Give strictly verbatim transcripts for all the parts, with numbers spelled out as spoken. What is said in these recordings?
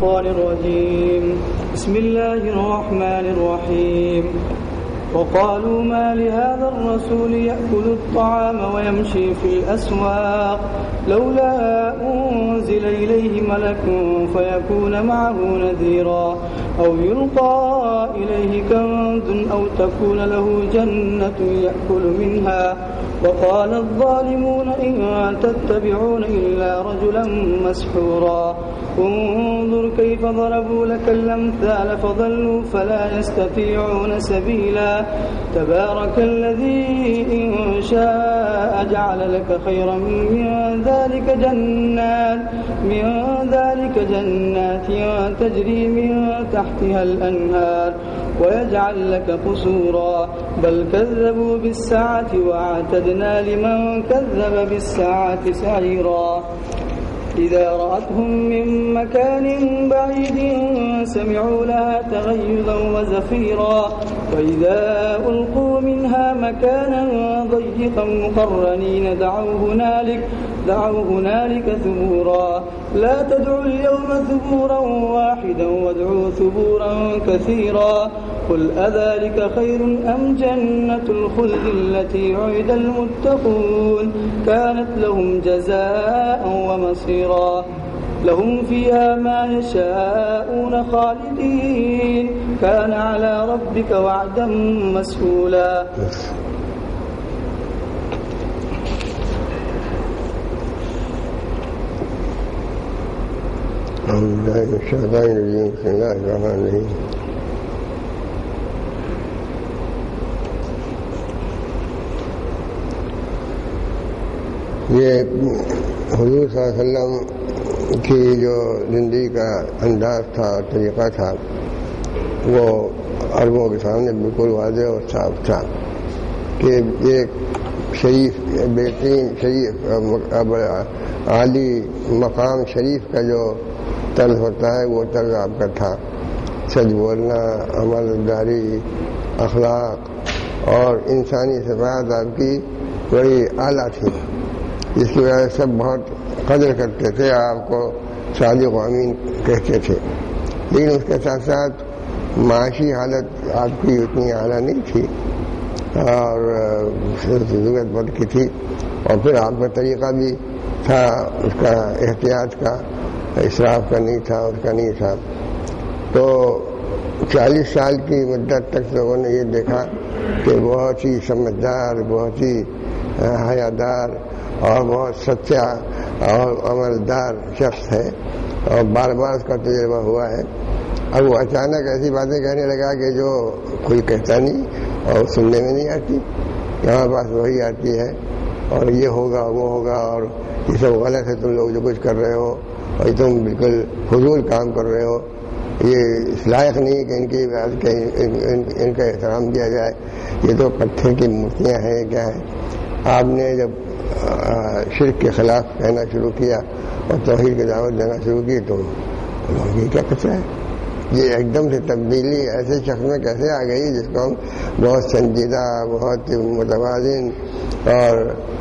الشيطان الرجيم بسم الله الرحمن الرحيم وقالوا ما لهذا الرسول يأكل الطعام ويمشي في الأسواق لولا أنزل إليه ملك فيكون معه نذيرا أو يلقى إليه كنز أو تكون له جنة يأكل منها وقال الظالمون إن تتبعون إلا رجلا مسحورا انظر كيف ضربوا لك الأمثال فضلوا فلا يستطيعون سبيلا تبارك الذي إن شاء جعل لك خيرا من ذلك جنات من ذلك جنات تجري من تحتها الأنهار ويجعل لك قصورا بل كذبوا بالساعة وأعتدنا لمن كذب بالساعة سعيرا إذا رأتهم من مكان بعيد سمعوا لها تغيظا وزفيرا وإذا ألقوا منها مكانا ضيقا مقرنين دعوا هنالك دعوا هنالك ثبورا لا تدعوا اليوم ثبورا واحدا وادعوا ثبورا كثيرا قل أذلك خير أم جنة الخلد التي وعد المتقون كانت لهم جزاء ومصيرا لهم فيها ما يشاءون خالدين كان على ربك وعدا مسئولا. أعوذ بالله من الشيطان الرجيم بسم الله الرحمن الرحيم. یہ حضور صلی اللہ علیہ وسلم کی جو زندگی کا انداز تھا طریقہ تھا وہ عربوں کے سامنے بالکل واضح اور صاف تھا کہ ایک شریف بہترین شریف عالی مقام شریف کا جو طرز ہوتا ہے وہ طرز آپ کا تھا. سچ بولنا، عمل داری، اخلاق اور انسانی صفات آپ کی بڑی اعلیٰ تھی جس کی وجہ سے سب بہت قدر کرتے تھے، آپ کو صادق و امین کہتے تھے. لیکن اس کے ساتھ ساتھ معاشی حالت آپ کی اتنی اعلیٰ نہیں تھی اور ضرورت بہت کی تھی. اور پھر آپ کا طریقہ بھی تھا اس کا احتیاط کا، اسراف کا نہیں تھا، اس کا نہیں تھا. تو چالیس سال کی مدت تک لوگوں نے یہ دیکھا کہ بہت ہی سمجھدار، بہت ہی حیادار اور بہت سچا اور عملدار شخص ہے اور بار بار اس کا تجربہ ہوا ہے. اب وہ اچانک ایسی باتیں کہنے لگا کہ جو کوئی کہتا نہیں اور سننے میں نہیں آتی، ہمارے پاس وہی آتی ہے اور یہ ہوگا وہ ہوگا اور یہ سب غلط ہے، تم لوگ جو کچھ کر رہے ہو اور تم بالکل فضول کام کر رہے ہو، یہ اس لائق نہیں کہ ان کی ان کا احترام کیا جائے، یہ تو پتھر کی مورتیاں ہیں کیا ہے. آپ نے جب شرک کے خلاف کہنا شروع کیا اور توحید کی دعوت دینا شروع کی تو لوگوں یہ کیا پتہ ہے، یہ ایک دم سے تبدیلی ایسے شخص میں کیسے آ گئی جس کو ہم بہت سنجیدہ، بہت متوازن اور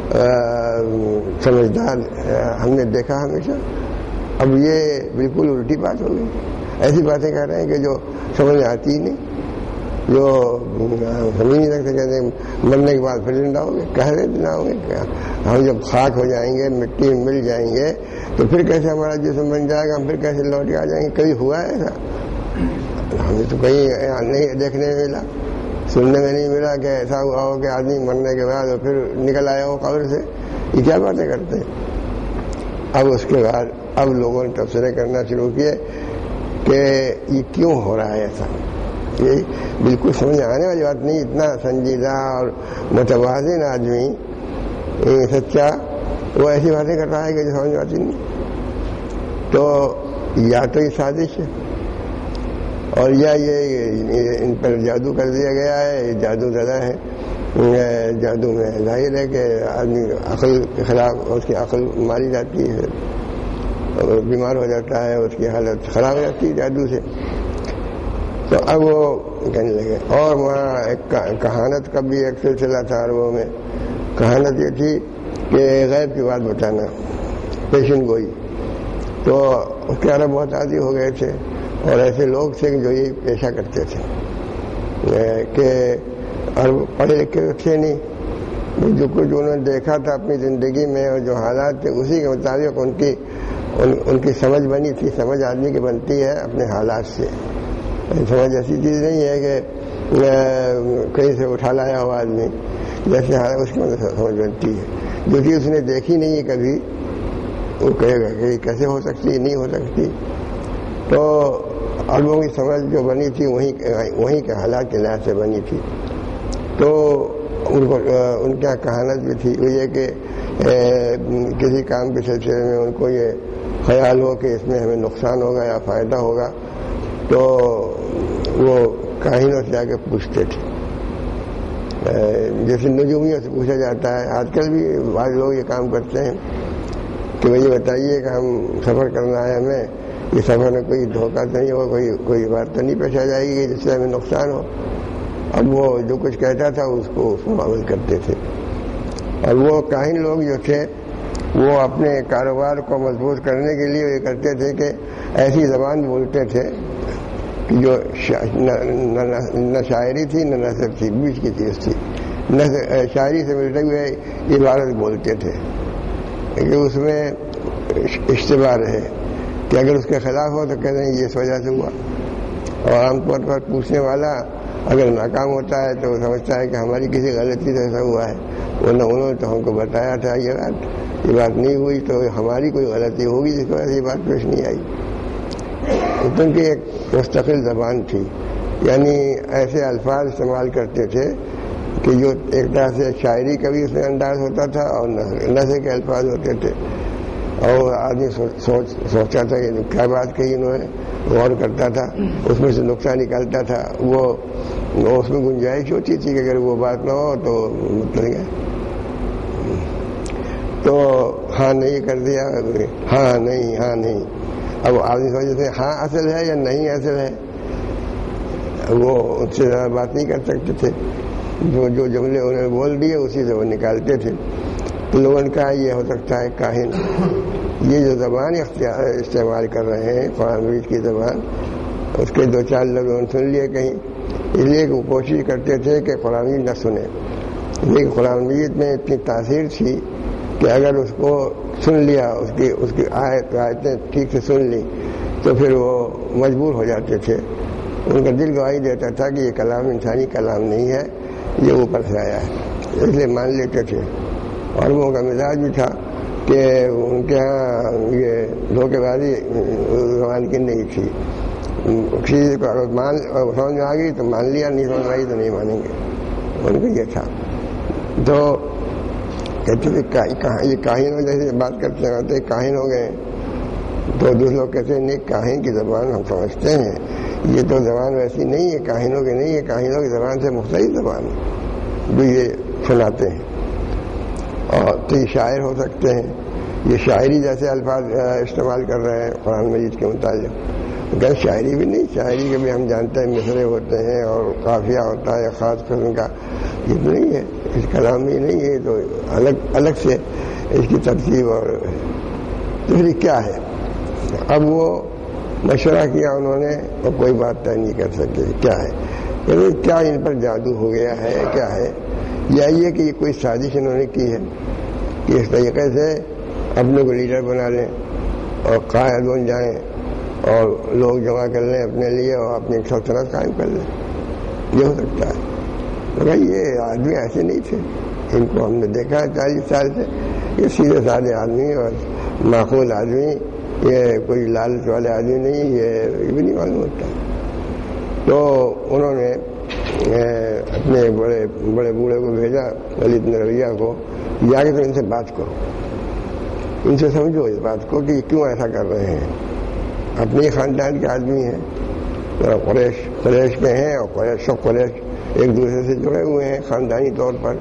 سمجھدار ہم نے دیکھا ہمیشہ. اب یہ بالکل الٹی بات ہو گئی. ایسی باتیں کہہ رہے ہیں کہ جو سمجھ میں آتی ہی نہیں، جو سمجھ نہیں سکتے. کہتے ہیں مرنے کے بعد پھر زندہ ہوں گے، کہہ رہے زندہ ہوں گے. ہم جب خاک ہو جائیں گے، مٹی میں مل جائیں گے تو پھر کیسے ہمارا جسم بن جائے گا، ہم پھر کیسے لوٹ کے آ جائیں گے. کبھی ہوا ہے ایسا؟ ہمیں تو کہیں نہیں دیکھنے میں ملا، سننے میں نہیں ملا کہ ایسا ہوا ہو کہ آدمی مرنے کے بعد اور پھر نکل آیا ہو قبر سے. یہ کیا باتیں کرتے ہیں. اب اس کے بعد اب لوگوں نے تبصرے کرنا شروع کیے کہ یہ کیوں ہو رہا ہے ایسا. یہ بالکل سمجھ آنے والی بات نہیں. اتنا سنجیدہ اور متوازن آدمی سچا وہ ایسی باتیں کر رہا ہے کہ جو سمجھ آتی نہیں. تو یا تو یہ سازش ہے اور یا یہ ان پر جادو کر دیا گیا ہے، جادو زدہ ہے. جادو میں ظاہر ہے کہ آدمی عقل کے خلاف اس کی عقل ماری جاتی ہے، بیمار ہو جاتا ہے، اس کی حالت خراب ہو جاتی ہے جادو سے. تو اب وہ کہنے لگے. اور وہاں ایک کہانت کا بھی ایک سلسلہ تھا عربوں میں. کہانت یہ تھی کہ غیب کی بات بتانا، پیشن گوئی. تو اس کے عرب بہت عادی ہو گئے تھے، اور ایسے لوگ تھے جو یہ پیشہ کرتے تھے کہ عرب پڑھے لکھے تھے نہیں، جو کچھ انہوں نے دیکھا تھا اپنی زندگی میں اور جو حالات تھے اسی کے مطابق ان کی ان, ان کی سمجھ بنی تھی. سمجھ آدمی کی بنتی ہے اپنے حالات سے. سمجھ ایسی چیز نہیں ہے کہ کہیں سے اٹھا لایا ہوا آدمی، جیسے حالات اس کی سمجھ بنتی ہے. جو چیز اس نے دیکھی نہیں ہے کبھی وہ کہے گا کہ کیسے ہو سکتی، نہیں ہو سکتی. تو عربوں کی سمجھ جو بنی تھی وہیں وہیں کے حالات کے لحاظ سے بنی تھی. تو ان کو ان کی کہانت بھی تھی وہ یہ کہ کسی کام کے سلسلے میں ان کو یہ خیال ہو کہ اس میں ہمیں نقصان ہوگا یا فائدہ ہوگا تو وہ کاہنوں سے آ کے پوچھتے تھے. جیسے نجومیوں سے پوچھا جاتا ہے، آج کل بھی بعض لوگ یہ کام کرتے ہیں کہ وہ یہ بتائیے کہ ہم سفر کرنا ہے، ہمیں یہ سفر میں کوئی دھوکہ تو نہیں ہو، کوئی کوئی بات تو نہیں پیش آ جائے گی جس سے ہمیں نقصان ہو. اب وہ جو کچھ کہتا تھا اس کو اس کو عمل کرتے تھے. اور وہ کاہن لوگ جو تھے وہ اپنے کاروبار کو مضبوط کرنے کے لیے یہ کرتے تھے کہ ایسی زبان بولتے تھے کہ جو نہ شاعری تھی نہ نثر تھی، بیچ کی چیز تھی. شاعری سے ملتے ہوئے عبارت بولتے تھے کہ اس میں اشتباہ رہے کہ اگر اس کے خلاف ہو تو کہتے ہیں یہ اس وجہ سے ہوا. اور عام طور پر پوچھنے والا اگر ناکام ہوتا ہے تو وہ سمجھتا ہے کہ ہماری کسی غلطی سے ایسا ہوا ہے، ورنہ انہوں نے تو ہم کو بتایا تھا یہ بات یہ بات نہیں ہوئی تو ہماری کوئی غلطی ہوگی جس کی وجہ سے یہ بات پیش نہیں آئی. ان کی ایک مستقل زبان تھی، یعنی ایسے الفاظ استعمال کرتے تھے کہ جو ایک طرح سے شاعری کا بھی اس میں انداز ہوتا تھا اور نثر کے الفاظ ہوتے تھے. اور آدمی سوچ سوچتا تھا کہ کیا بات کہی انہوں نے، غور کرتا تھا، اس میں سے نقصان نکالتا تھا. وہ اس میں گنجائش ہوتی تھی کہ اگر وہ بات نہ ہو تو مطلب گیا تو ہاں نہیں کر دیا، ہاں نہیں ہاں نہیں. اب آدمی سمجھتے تھے ہاں اصل ہے یا نہیں اصل ہے، وہ اس سے زیادہ بات نہیں کر سکتے تھے. جو جو جملے انہوں نے بول دیے اسی سے وہ نکالتے تھے. تو لوگوں نے کہا یہ ہو سکتا ہے کاہن. یہ جو زبان اختیار استعمال کر رہے ہیں قرآن مجید کی زبان، اس کے دو چار لفظ انہوں نے سن لیے کہیں، اس لیے کہ وہ کوشش کرتے تھے کہ قرآن مجید نہ سنیں. لیکن قرآن مجید میں اتنی تاثیر تھی کہ اگر اس کو سن لیا، اس کی اس کی آیت آیتیں ٹھیک سے سن لی تو پھر وہ مجبور ہو جاتے تھے. ان کا دل گواہی دیتا تھا کہ یہ کلام انسانی کلام نہیں ہے، یہ اوپر سے آیا ہے، اس لیے مان لیتے تھے. اور وہ کا مزاج بھی تھا کہ ان کے ہاں یہ دھوکے بازی زبان کی نہیں تھی. کسی کو اگر مان سمجھ میں آ گئی تو مان لیا، نہیں سمجھ آئی تو نہیں مانیں گے. ان کا یہ تھا. تو کہتے تھے یہ کاہن ہو، جیسے بات کرتے ہیں کاہن ہو گئے. تو دوسرے لوگ کہتے ہیں نہیں، کاہن کی زبان ہم سمجھتے ہیں، یہ تو زبان ویسی نہیں ہے کاہنوں کی نہیں ہے، کاہنوں کی زبان سے مختلف زبان ہے جو یہ سناتے ہیں. اور تو یہ شاعر ہو سکتے ہیں، یہ شاعری جیسے الفاظ استعمال کر رہے ہیں قرآن مجید کے متعلق. کہ شاعری بھی نہیں، شاعری کے بھی ہم جانتے ہیں مصرے ہوتے ہیں اور قافیہ ہوتا ہے خاص قسم کا، یہ تو نہیں ہے، اس کلام میں نہیں ہے. تو الگ الگ سے اس کی ترتیب اور دوسری کیا ہے. اب وہ مشورہ کیا انہوں نے اور کوئی بات طے نہیں کر سکے کیا ہے، یعنی کیا ان پر جادو ہو گیا ہے، کیا ہے، یا یہ کہ یہ کوئی سازش انہوں نے کی ہے کہ اس طریقے سے اپنے کو لیڈر بنا لیں اور قائد بن جائیں اور لوگ جمع کر لیں اپنے لیے اور اپنی سلطنت قائم کر لیں. یہ ہو سکتا ہے. مگر یہ آدمی ایسے نہیں تھے، ان کو ہم نے دیکھا ہے چالیس سال سے، یہ سیدھے سادے آدمی اور معقول آدمی، یہ کوئی لالچ والے آدمی نہیں، یہ بھی نہیں معلوم ہوتا. تو انہوں نے اپنے بڑے بڑے بوڑھے کو بھیجا، ولید بن ربیعہ کو، جا کے تو ان سے بات کرو، ان سے سمجھو اس بات کو کہ کیوں ایسا کر رہے ہیں. اپنے خاندان کے آدمی ہیں، قریش قریش کے ہیں اور قریش سب قریش ایک دوسرے سے جڑے ہوئے ہیں خاندانی طور پر،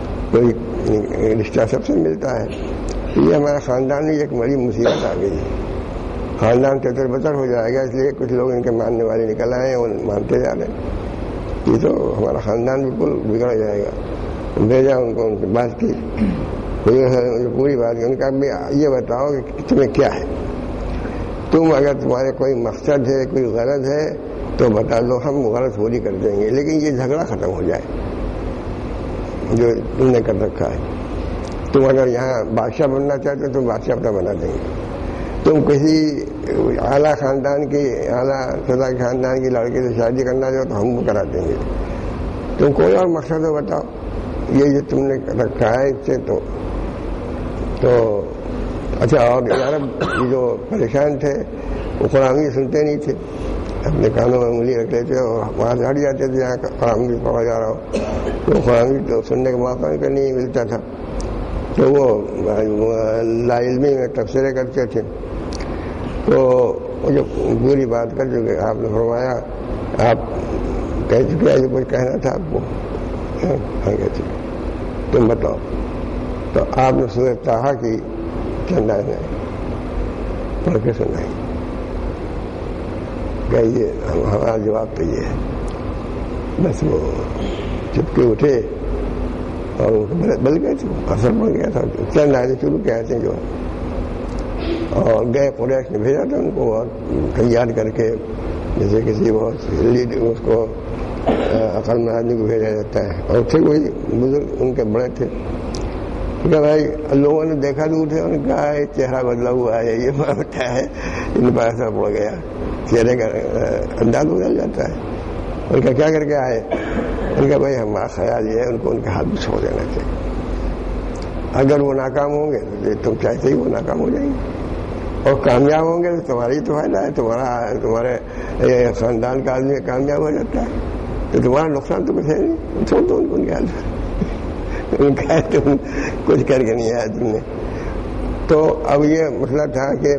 کوئی رشتہ سب سے ملتا ہے. یہ ہمارے خاندان میں ایک بڑی مصیبت آ گئی ہے، خاندان تتر بتر ہو جائے گا، اس لیے کچھ لوگ ان کے ماننے والے نکل آئے ہیں اور مانتے جا رہے ہیں. یہ تو ہمارا خاندان بالکل بگڑ جائے گا. بھیجا ان کو، ان سے بات کی، پوری بات کی. ان کا یہ بتاؤ کہ تمہیں کیا ہے. تم اگر تمہارے کوئی مقصد ہے کوئی غرض ہے تو بتا دو، ہم غرض پوری کر دیں گے، لیکن یہ جھگڑا ختم ہو جائے جو تم نے کر رکھا ہے۔ تم اگر یہاں بادشاہ بننا چاہتے ہو تو بادشاہ اپنا بنا دیں گے، تم کسی اعلیٰ خاندان کی اعلیٰ سطح کے خاندان کی لڑکی سے شادی کرنا چاہو تو ہم وہ کرا دیں گے، تم کوئی اور مقصد ہو بتاؤ، یہ جو تم نے رکھا ہے اس سے تو تو اچھا۔ اور عرب جو پریشان تھے وہ قرآن بھی سنتے نہیں تھے، اپنے کانوں میں انگلی رکھ لیتے اور وہاں سے ہٹ جاتے تھے جہاں قرآن بھی پڑھا جا رہا ہو، تو قرآن بھی تو سننے کا موقع نہیں ملتا تھا، تو وہ لا علمی میں تبصرے کرتے تھے۔ تو جو پوری بات کر چکے، آپ نے فرمایا آپ کہہ چکے جو کچھ کہنا تھا آپ کو، ہاں کہہ چکے، تم بتاؤ۔ تو آپ نے سورۃ طٰہٰ کی چند آیتیں پڑھ کے سنائی، کہ یہ ہمارا جواب تو یہ ہے۔ بس وہ چپ کے اٹھے اور بل گئے تھے، اثر پڑ گیا تھا، چند آیتیں شروع کے آتے ہیں جو، اور گئے قریش نے بھیجا تھا ان کو، اور تیار کر کے جیسے کسی بہت لیڈ اس کو عقل مند آدمی کو بھیجا جاتا ہے، اور تھے وہی بزرگ ان کے بڑے تھے، کہ بھائی لوگوں نے دیکھا دور سے، انہوں نے کہا یہ چہرہ بدلا ہوا ہے، یہ بتا ہے، ان پر اثر پڑ گیا، چہرے کا انداز بدل جاتا ہے۔ ان کا کیا کر کے آئے؟ ان کا بھائی ہمارا خیال یہ ہے ان کو ان کے ہاتھ میں چھوڑ دینا چاہیے، اگر وہ ناکام ہوں گے تو تم چاہتے ہی وہ ناکام ہو جائیں گے، اور کامیاب ہوں گے تو تمہاری تو فائدہ ہے، تمہارا تمہارے خاندان کا آدمی کامیاب ہو جاتا ہے تو تمہارا نقصان تو کچھ ہے نہیں، چھوڑ دو ان کو ان کے ہاتھ میں، ان کا تم کچھ کر کے نہیں آیا تم نے۔ تو اب یہ مسئلہ تھا کہ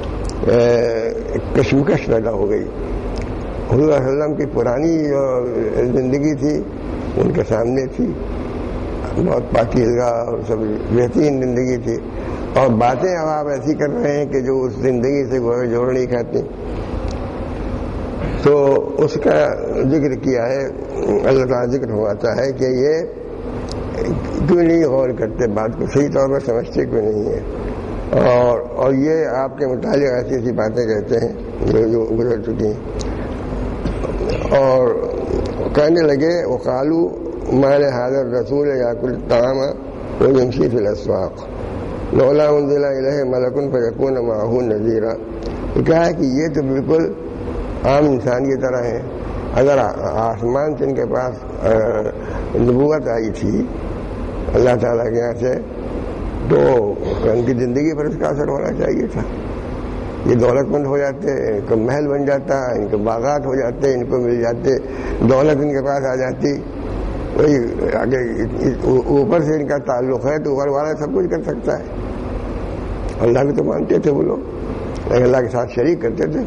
کشمکش پیدا ہو گئی، حضور صلی اللہ علیہ وسلم کی پرانی جو زندگی تھی ان کے سامنے تھی، بہت پاکیزہ اور سب بہترین زندگی تھی، اور باتیں اب آپ ایسی کر رہے ہیں کہ جو اس زندگی سے جوڑ نہیں کھاتی، تو اس کا ذکر کیا ہے، اللہ تعالیٰ ذکر ہواتا ہے کہ یہ کیوں نہیں غور کرتے، بات کو صحیح طور پر سمجھتے کیوں نہیں ہے، اور اور یہ آپ کے متعلق ایسی ایسی باتیں کہتے ہیں جو جو گزر چکی ہیں، اور کہنے لگے وقالوا ما لهذا الرسول يأكل الطعام ويمشي في الأسواق لولا أنزل إليه ملك فيكون معه نذيرا۔ کہا ہے کہ یہ تو بالکل عام انسان کی طرح ہے، اگر آسمان سے ان کے پاس نبوت آئی تھی اللہ تعالیٰ کے یہاں سے تو ان کی زندگی پر اس کا اثر ہونا چاہیے تھا، یہ دولت مند ہو جاتے، ان کو محل بن جاتا، ان کے باغات ہو جاتے، ان کو مل جاتے، دولت ان کے پاس آ جاتی، وہی آگے اوپر سے ان کا تعلق ہے تو اوپر والا سب کچھ کر سکتا ہے۔ اللہ کو تو مانتے تھے وہ لوگ، لیکن اللہ کے ساتھ شریک کرتے تھے۔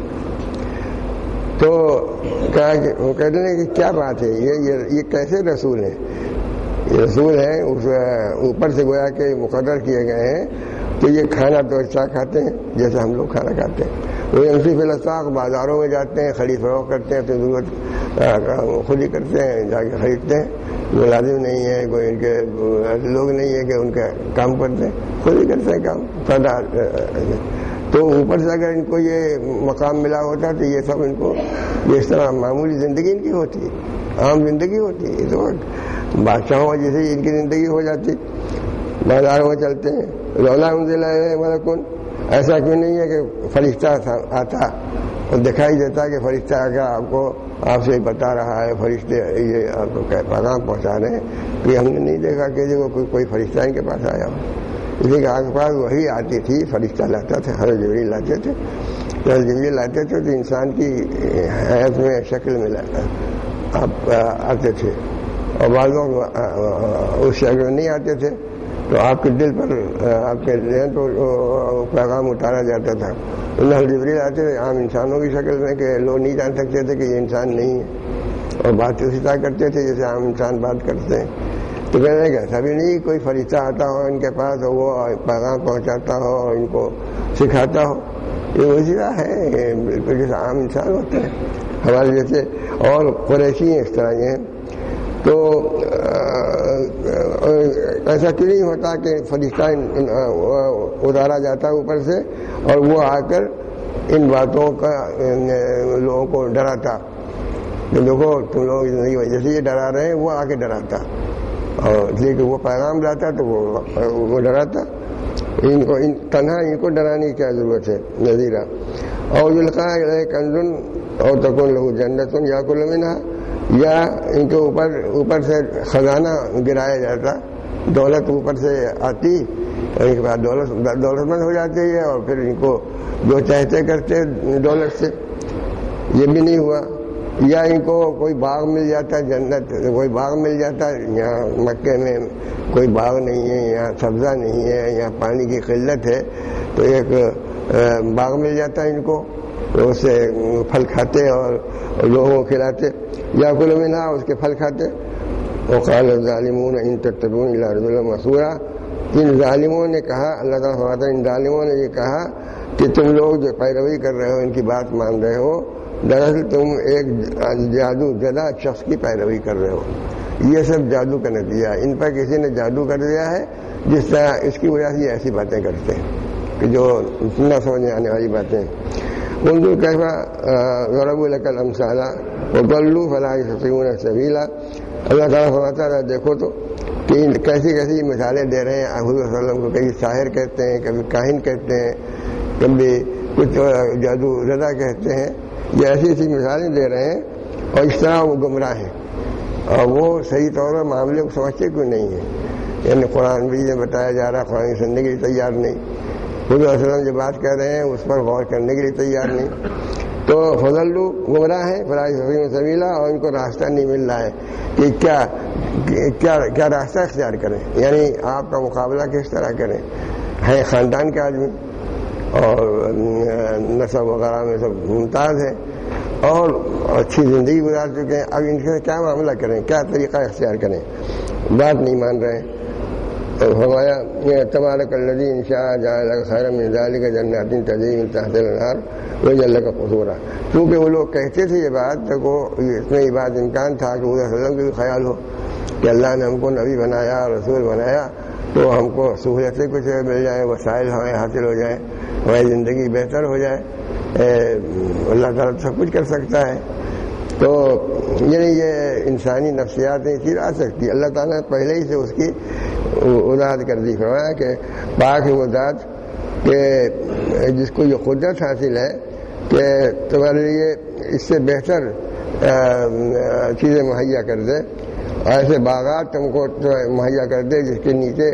تو کہا کہ وہ کہتے ہیں کہ کیا بات ہے، یہ یہ کیسے رسول ہیں؟ یہ رسول ہیں اس اوپر سے گویا کہ مقرر کیے گئے ہیں، تو یہ کھانا تو اچھا کھاتے ہیں جیسے ہم لوگ کھانا کھاتے ہیں، وہ انسی فلساق بازاروں میں جاتے ہیں، خرید فروخت کرتے ہیں، تو ضرورت خود ہی کرتے ہیں، جا کے خریدتے ہیں، ملازم نہیں ہے کوئی، ان کے لوگ نہیں ہے کہ ان کا کام کرتے ہیں، خود ہی کرتے ہیں کام پیدا۔ تو اوپر سے اگر ان کو یہ مقام ملا ہوتا تو یہ سب ان کو اس طرح معمولی زندگی ان کی ہوتی، عام زندگی ہوتی، تو بادشاہوں جیسے ان کی زندگی ہو جاتی، بازاروں میں چلتے ہیں۔ لولا انزل الیہ ملک، ایسا کیوں نہیں ہے کہ فرشتہ آتا اور دکھائی دیتا کہ فرشتہ آ کے آپ کو آپ سے بتا رہا ہے، فرشتے یہ آپ کو پیغام پہنچا رہے ہیں، کہ ہم نے نہیں دیکھا کہ جو کوئی کوئی فرشتہ ان کے پاس آیا ہو، اسی کے آس پاس وہی آتی تھی، فرشتہ لاتا تھا، حضرت جبریل لاتے تھے، حضرت جبریل لاتے تھے تو انسان کی حیات میں شکل میں آپ آتے تھے، اور بعض لوگ اس شکل میں نہیں آتے تھے تو آپ کے دل پر آپ کے ذہن پر پیغام اتارا جاتا تھا۔ حضرت جبریل آتے تھے عام انسانوں کی شکل میں کہ لوگ نہیں جان سکتے تھے کہ یہ انسان نہیں ہے، اور بات اسی طرح کرتے تھے جیسے عام انسان بات کرتے ہیں۔ تو کہنے لگا سبھی نہیں، کوئی فرشتہ آتا ہو ان کے پاس اور وہ پیغام پہنچاتا ہو اور ان کو سکھاتا ہو، یہ اسی طرح ہے بالکل جیسے عام انسان ہوتے ہیں ہمارے جیسے، اور قریشی ہیں اس طرح یہ ہیں۔ تو ایسا کیوں نہیں ہوتا کہ فرشتہ اتارا جاتا ہے اوپر سے اور وہ آ کر ان باتوں کا لوگوں کو ڈراتا کہ دیکھو تم لوگوں کی زندگی میں جیسے یہ ڈرا رہے ہیں وہ آ کے ڈراتا، اور اس لیے کہ وہ پیغام لاتا تو وہ وہ ڈراتا. ان کو ان تنہا ان کو ڈرانے کی کیا ضرورت ہے. نذیرہ اور یلقا الیہ کنز او تکون لہ جنت یاکل منھا، یا ان کے اوپر اوپر سے خزانہ گرایا جاتا، دولت اوپر سے آتی اور ان کے بعد دولت دولت مند ہو جاتے ہیں اور پھر ان کو جو چاہتے کرتے دولت سے. یہ بھی نہیں ہوا. یا ان کو کوئی باغ مل جاتا، جنت کوئی باغ مل جاتا. یہاں مکے میں کوئی باغ نہیں ہے، یہاں سبزہ نہیں ہے، یہاں پانی کی قلت ہے، تو ایک باغ مل جاتا ہے ان کو، تو اس سے پھل کھاتے اور لوگوں کو کھلاتے. یا کل منھا، اس کے پھل کھاتے. وقال الظالمون ان تتبعون الا رجلا مسحورا، ان ظالموں نے کہا، اللہ تعالیٰ فرماتا ہے ان ظالموں نے یہ کہا کہ تم لوگ جو پیروی کر رہے ہو، ان کی بات مان رہے ہو، دراصل تم ایک جادو زدہ شخص کی پیروی کر رہے ہو. یہ سب جادو کا نتیجہ ہے. ان پر کسی نے جادو کر دیا ہے، جس طرح اس کی وجہ سے یہ ایسی باتیں کرتے ہیں کہ جو نہ سمجھ آنے والی باتیں. انظر کیف ضربوا لك الامثال وضلوا فلا يستطيعون سبيلا. اللہ تعالیٰ فرماتا ہے دیکھو تو کہ کیسی کیسی مثالیں دے رہے ہیں حضور صلی اللہ علیہ وسلم کو. کبھی ساحر کہتے ہیں، کبھی کاہن کہتے ہیں، کبھی کچھ جادو زدہ کہتے ہیں. یہ ایسی ایسی مثالیں دے رہے ہیں اور اس طرح وہ گمراہ ہیں اور وہ صحیح طور پر معاملے کو سمجھتے کیوں نہیں ہیں. یعنی قرآن بھی یہ بتایا جا رہا ہے، قرآن کی سننے کے لیے تیار نہیں. حضور صلی اللہ علیہ وسلم جو بات کہہ رہے ہیں اس پر غور کرنے کے لیے تیار نہیں. تو فضلو گمراہ ہیں، فلا یستطیعون سبیلا، اور ان کو راستہ نہیں مل رہا ہے کہ کیا کیا کیا راستہ اختیار کریں. یعنی آپ کا مقابلہ کس طرح کریں. ہے خاندان کے آدمی اور نسب وغیرہ میں سب ممتاز ہیں اور اچھی زندگی گزار چکے ہیں، اب ان سے کیا معاملہ کریں، کیا طریقہ اختیار کریں. بات نہیں مان رہے. فرمایا تبارک الذی ان شاء جعل لك خیرا من ذلک جنات تجری من تحتها الانہار ویجعل لك قصورا. کیونکہ وہ لوگ کہتے تھے یہ بات، تو اس میں یہ بات امکان تھا کہ حضور صلی اللہ علیہ وسلم کا بھی خیال ہو کہ اللہ نے ہم کو نبی بنایا، رسول بنایا، تو ہم کو سہولتیں کچھ مل جائیں، وسائل ہمیں حاصل ہو جائیں، ہماری زندگی بہتر ہو جائے. اللہ تعالیٰ سب کچھ کر سکتا ہے. تو یعنی یہ انسانی نفسیات نہیں چیز آ سکتی. اللہ تعالیٰ نے پہلے ہی سے اس کی وضاحت کر دی. فرمایا کہ پاک ہے وہ ذات کہ جس کو یہ قدرت حاصل ہے کہ تمہارے لیے اس سے بہتر چیزیں مہیا کر دے. ایسے باغات تم کو مہیا کر دے جس کے نیچے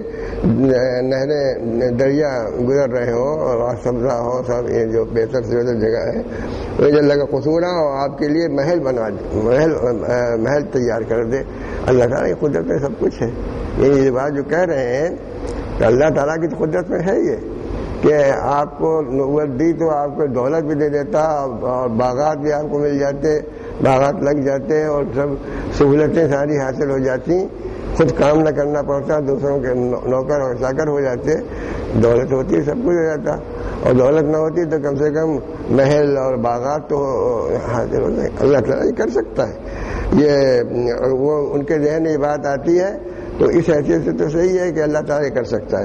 نہریں دریا گزر رہے ہوں اور سبزہ ہو، سب یہ جو بہتر سے بہتر جگہ ہے. وہ جو اللہ کا قصورہ اور آپ کے لیے محل بنا دے، محل محل تیار کر دے. اللہ تعالیٰ کی قدرت میں سب کچھ ہے. یہ بات جو کہہ رہے ہیں کہ اللہ تعالیٰ کی قدرت میں ہے یہ کہ آپ کو نبوت دی تو آپ کو دولت بھی دے دیتا اور باغات بھی آپ کو مل جاتے، باغات لگ جاتے اور سب سہولتیں ساری حاصل ہو جاتی، خود کام نہ کرنا پڑتا، دوسروں کے نوکر اور چاکر ہو جاتے. دولت ہوتی ہے سب کچھ ہو جاتا، اور دولت نہ ہوتی تو کم سے کم محل اور باغات تو حاصل ہو جائے. اللہ تعالیٰ یہ کر سکتا ہے. یہ وہ ان کے ذہن میں یہ بات آتی ہے تو اس حیثیت سے تو صحیح ہے کہ اللہ تعالیٰ یہ کر سکتا ہے.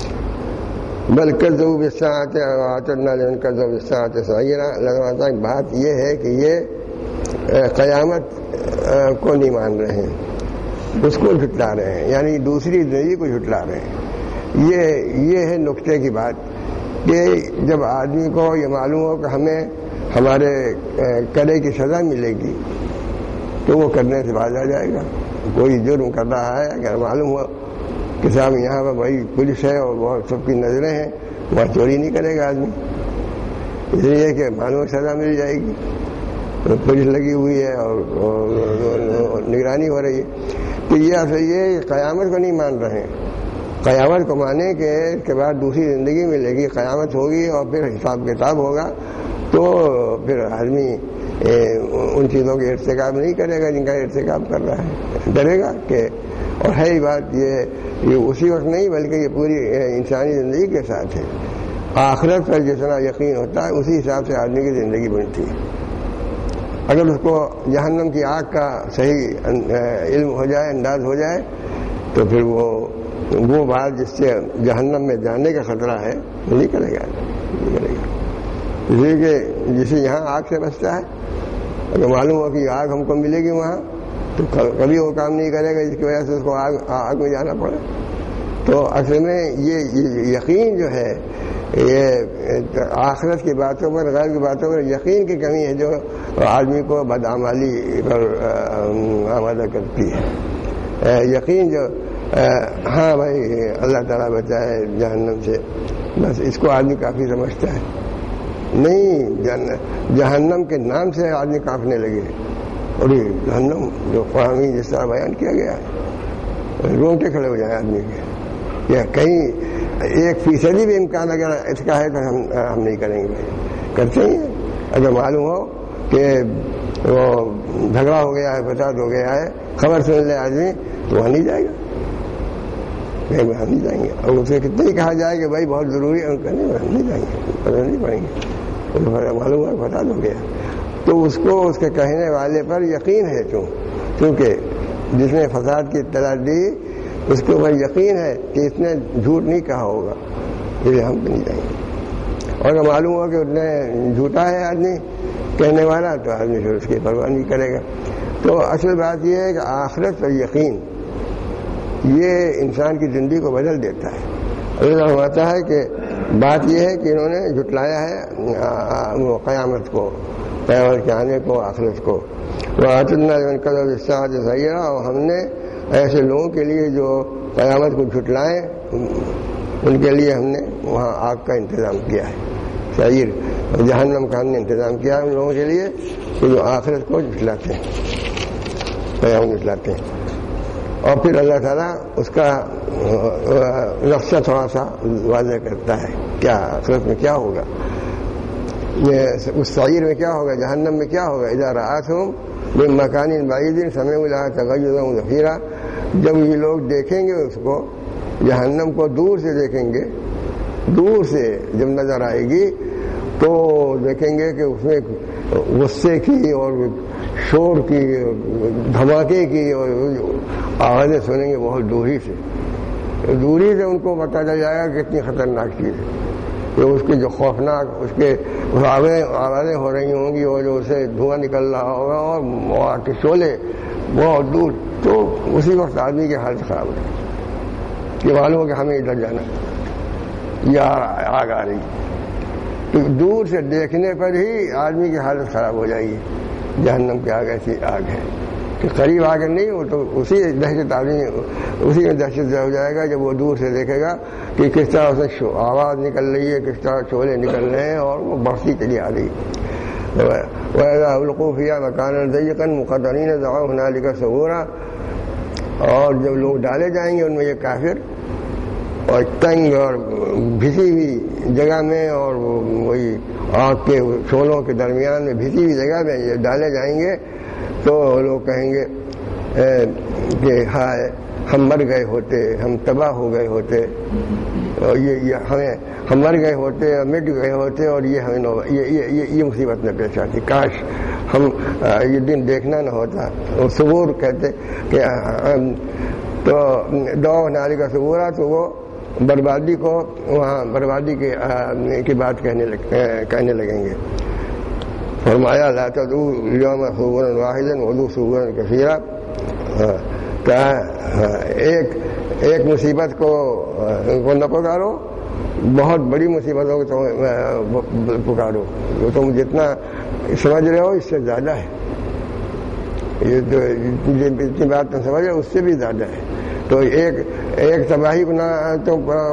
بلکہ ذو بالساعۃ واعتدنا لمن کذب بالساعۃ سعیرا. اللہ تعالیٰ کی بات یہ ہے کہ یہ قیامت کو نہیں مان رہے ہیں، اس کو جھٹلا رہے ہیں، یعنی دوسری زندگی کو جھٹلا رہے ہیں. یہ یہ ہے نقطے کی بات کہ جب آدمی کو یہ معلوم ہو کہ ہمیں ہمارے کرے کی سزا ملے گی تو وہ کرنے سے باز آ جائے گا. کوئی جرم کر رہا ہے، اگر معلوم ہو کہ صاحب یہاں پر بھائی پولیس ہے اور بہت سب کی نظریں ہیں، وہاں چوری نہیں کرے گا آدمی، اس لیے کہ معلوم سزا مل جائے گی. پولیس لگی ہوئی ہے اور نگرانی ہو رہی ہے. تو یہ یہ قیامت کو نہیں مان رہے ہیں. قیامت کو مانے کہ اس کے بعد دوسری زندگی ملے گی، قیامت ہوگی اور پھر حساب کتاب ہوگا، تو پھر آدمی ان چیزوں کے ارتکاب نہیں کرے گا جن کا ارتکاب کر رہا ہے. ڈرے گا کہ اور ہے ہی بات یہ یہ اسی وقت نہیں بلکہ یہ پوری انسانی زندگی کے ساتھ ہے. آخرت پر جتنا یقین ہوتا ہے اسی حساب سے آدمی کی زندگی بنتی ہے. اگر اس کو جہنم کی آگ کا صحیح علم ہو جائے، انداز ہو جائے، تو پھر وہ وہ بات جس سے جہنم میں جانے کا خطرہ ہے وہ نہیں کرے گا نہیں کرے گا اس لیے کہ جسے یہاں آگ سے بچتا ہے، اگر معلوم ہو کہ آگ ہم کو ملے گی وہاں تو کبھی وہ کام نہیں کرے گا جس کی وجہ سے اس کو آگ آگ میں جانا پڑے. تو اصل میں یہ یقین جو ہے یہ آخرت کی باتوں پر، غیر کی باتوں پر یقین کی کمی ہے جو آدمی کو بدعمالی پر آمادہ کرتی ہے. یقین جو ہاں بھائی اللہ تعالیٰ بچائے جہنم سے، بس اس کو آدمی کافی سمجھتا ہے. نہیں، جہنم کے نام سے آدمی کانپنے لگے، اور یہ جہنم جو قرآن میں جس طرح بیان کیا گیا ہے رونگٹے کھڑے ہو جائیں آدمی کے. یا کہیں ایک فیصدی بھی امکان اگر اس کا ہے تو ہم ہم نہیں کریں گے. کرتے ہی ہیں. اگر معلوم ہو کہ وہ جھگڑا ہو گیا ہے، فساد ہو گیا ہے، خبر سن لے آدمی تو وہاں نہیں جائے گا، وہاں نہیں جائیں گے. اور اسے کتنے ہی کہا جائے کہ بھائی بہت ضروری ہے، ہم نہیں جائیں گے، پتہ نہیں پڑیں گے. معلوم ہوا فساد ہو گیا تو اس کو اس کے کہنے والے پر یقین ہے، کیوں کیونکہ جس نے فساد کی اطلاع دی اس کے اوپر یقین ہے کہ اس نے جھوٹ نہیں کہا ہوگا، اس لیے ہم بھی نہیں جائیں گے. اور اگر معلوم ہوا کہ اس نے جھوٹا ہے آدمی کہنے والا تو آدمی پھر اس کی پرواہ نہیں کرے گا. تو اصل بات یہ ہے کہ آخرت اور یقین یہ انسان کی زندگی کو بدل دیتا ہے. اللہ فرماتا ہے کہ بات یہ ہے کہ انہوں نے جھٹلایا ہے قیامت کو، قیامت کے آنے کو، آخرت کو. اور ہم نے ایسے لوگوں کے لیے جو قیامت کو جھٹلائیں ان کے لیے ہم نے وہاں آگ کا انتظام کیا ہے. سعیر جہنم کا ہم نے انتظام کیا ہے ان لوگوں کے لیے کہ جو آخرت کو جھٹلاتے ہیں، قیامت جھٹلاتے ہیں. اور پھر اللہ تعالیٰ اس کا نقشہ تھوڑا سا واضح کرتا ہے کیا آخرت میں کیا ہوگا، یہ اس سعیر میں کیا ہوگا، جہنم میں کیا ہوگا. اذا رآتہم من مکان بعید سمعوا لها تغیظا وزفیرا. جب یہ لوگ دیکھیں گے اس کو، جہنم کو دور سے دیکھیں گے، دور سے جب نظر آئے گی تو دیکھیں گے کہ اس میں غصے کی اور شور کی، دھماکے کی اور آوازیں سنیں گے بہت دوری سے. دوری سے ان کو پتہ چل جائے گا کتنی خطرناک چیز ہے. تو اس کی جو خوفناک اس کے آوازیں ہو رہی ہوں گی اور جو اسے دھواں نکل رہا ہوگا اور وہاں کے شعلے بہت دور، تو اسی وقت آدمی کی حالت خراب ہے کہ معلوم ہو کہ ہمیں ادھر جانا یا آگ آ رہی. تو دور سے دیکھنے پر ہی آدمی کی حالت خراب ہو جائے گی. جہنم کی آگ ایسی آگ ہے کہ قریب آگ نہیں ہو تو اسی دہشت آدمی اسی میں دہشت ہو جائے گا جب وہ دور سے دیکھے گا کہ کس طرح اسے آواز نکل رہی ہے، کس طرح شعلے نکل رہے ہیں اور وہ بڑھتی چلی آ رہی ہے. وَإِذَا أُلْقُوا فِيهَا مَكَانًا ضَيِّقًا مُقَرَّنِينَ دَعَوْا هُنَالِكَ ثُبُورًا. اور جب لوگ ڈالے جائیں گے ان میں یہ کافر اور تنگ اور بھسی ہوئی جگہ میں اور وہی آگ کے شعلوں کے درمیان میں بھسی ہوئی جگہ میں یہ ڈالے جائیں گے تو لوگ کہیں گے کہ ہائے ہم مر گئے ہوتے، ہم تباہ ہو گئے ہوتے، اور یہ, یہ ہمیں ہم مر گئے ہوتے، مٹ گئے ہوتے اور یہ ہمیں یہ, یہ, یہ مصیبت نہ پیش آتی، کاش ہم یہ دن دیکھنا نہ ہوتا. اور ثبور کہتے کہ تو دو ناری کا ثبورا، تو وہ بربادی کو وہاں بربادی کی, کی بات کہنے لگ, کہنے لگیں گے. فرمایا لا تدعوا اليوم ثبورا واحدا وادعوا ثبورا كثيرا. ایک ایک مصیبت کو کو نہ پکارو، بہت بڑی مصیبتوں کو تم پکارو. تم جتنا سمجھ رہے ہو اس سے زیادہ ہے، یہ تو جتنی بات تم سمجھ رہے ہو اس سے بھی زیادہ ہے. تو ایک ایک تباہی کو نہ تو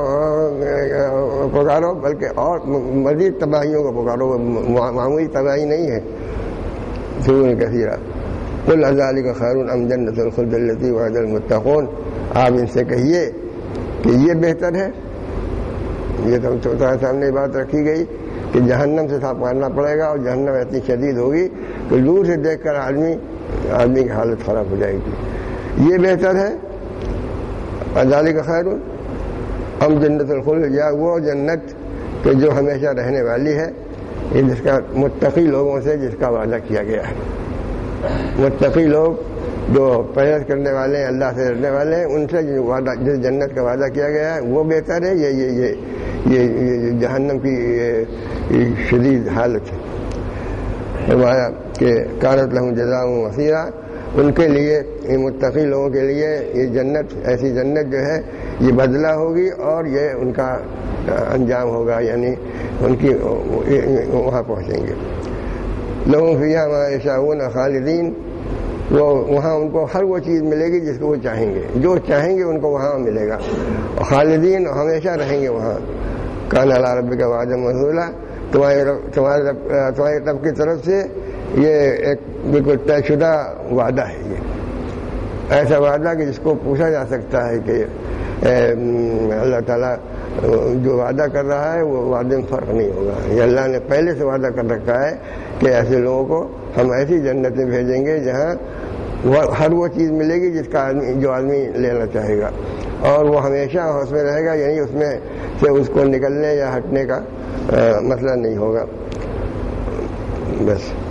پکارو بلکہ اور مزید تباہیوں کو پکارو، معمولی تباہی نہیں ہے. ثبورا كثيرا. قل اذلك خير ام جنة الخلد التي وعد المتقون. آپ ان سے کہیے کہ یہ بہتر ہے، یہ تو تمہارے سامنے بات رکھی گئی کہ جہنم سے صاف مارنا پڑے گا اور جہنم اتنی شدید ہوگی کہ دور سے دیکھ کر آدمی آدمی کی حالت خراب ہو جائے گی. یہ بہتر ہے اذلك خير ام جنة الخلد، یا وہ جنت کہ جو ہمیشہ رہنے والی ہے، یہ جس کا متقی لوگوں سے جس کا وعدہ کیا گیا ہے. متقی لوگ جو پرہیز کرنے والے ہیں، اللہ سے ڈرنے والے ہیں، ان سے جو وعدہ جس جنت کا وعدہ کیا گیا ہے وہ بہتر ہے. یہ یہ یہ یہ جہنم کی شدید حالت ہے. فرمایا کہ کانت لہم جزاء وفیرا، ان کے لیے، متقی لوگوں کے لیے یہ جنت، ایسی جنت جو ہے یہ بدلہ ہوگی اور یہ ان کا انجام ہوگا، یعنی ان کی وہاں پہنچیں گے. لوگوں فیہا ما یشاؤون خالدین، وہ وہاں ان کو ہر وہ چیز ملے گی جس کو وہ چاہیں گے، جو چاہیں گے ان کو وہاں ملے گا. اور خالدین ہمیشہ رہیں گے وہاں. کان علی ربک وعدا مفعولا، تمہارے رب تمہارے رب تمہارے رب کی طرف سے یہ ایک بالکل طے شدہ وعدہ ہے. یہ ایسا وعدہ کہ جس کو پوچھا جا سکتا ہے کہ اللہ تعالیٰ جو وعدہ کر رہا ہے وہ وعدے میں فرق نہیں ہوگا. یہ اللہ نے پہلے سے وعدہ کر رکھا ہے کہ ایسے لوگوں کو ہم ایسی جنتیں بھیجیں گے جہاں ہر وہ چیز ملے گی جس کا آدمی جو آدمی لینا چاہے گا، اور وہ ہمیشہ اس میں رہے گا، یعنی اس میں سے اس کو نکلنے یا ہٹنے کا مسئلہ نہیں ہوگا. بس